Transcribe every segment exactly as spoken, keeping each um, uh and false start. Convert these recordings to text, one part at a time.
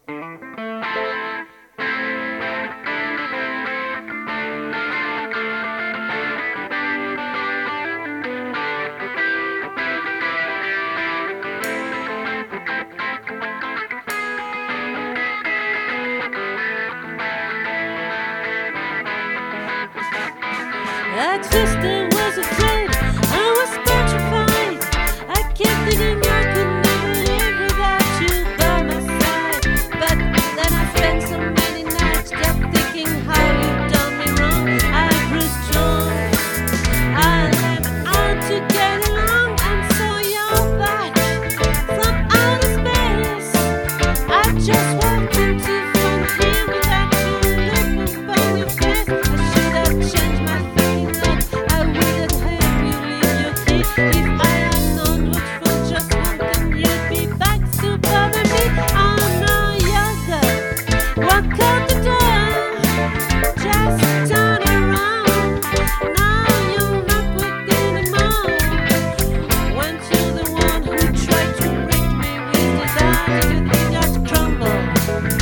At first I was afraid, I was petrified. I kept thinking I could never live without you by my side. But then I spent so many nights just thinking how you done me wrong. I grew strong, I learned how to get along, and so you're back from outer space. I just walked into fun here without you look upon your face. I should have changed my I wouldn't help you leave your key. If I had known what for just one thing, you'd be back to bother me. Oh no, you're good. Walk out the door, just turn around. Now you're not with anymore. Weren't you the one who tried to break me with his attitude? He just crumbled.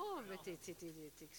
non, mais t'es, t'es- t'es- t'es